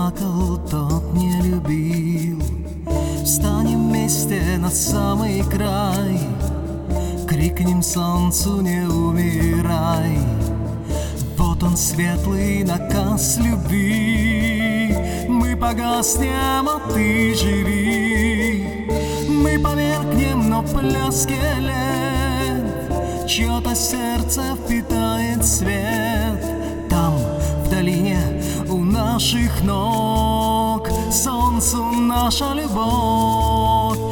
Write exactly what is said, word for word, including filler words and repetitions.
плакал, тот не любил. Встанем вместе на самый край, крикнем солнцу: не умирай. Вот он, светлый наказ любви. Мы погаснем, а ты живи. Мы померкнем, но в пляске лет чье-то сердце впитает свет. Там, в долине, у наших ног солнцу наша любовь.